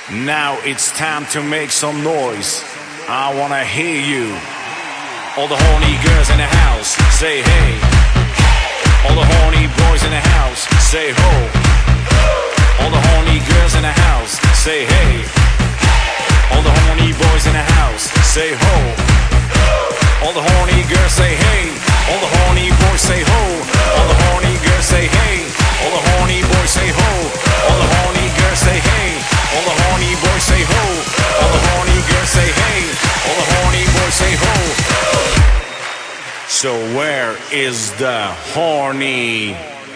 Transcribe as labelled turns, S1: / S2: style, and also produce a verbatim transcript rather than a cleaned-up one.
S1: Now it's time to make some noise. I wanna hear you. All the horny girls in the house, say hey. All the horny boys in the house, say ho. All the horny girls in the house, say hey. All the horny boys in the house, say ho. All the horny girls say hey. All the horny boys say ho. All the horny girls say hey. All the horny boys say ho. All the horny girls say hey. All the horny boys say ho. All the horny girls say hey. All the horny boys say ho. So where is the horny?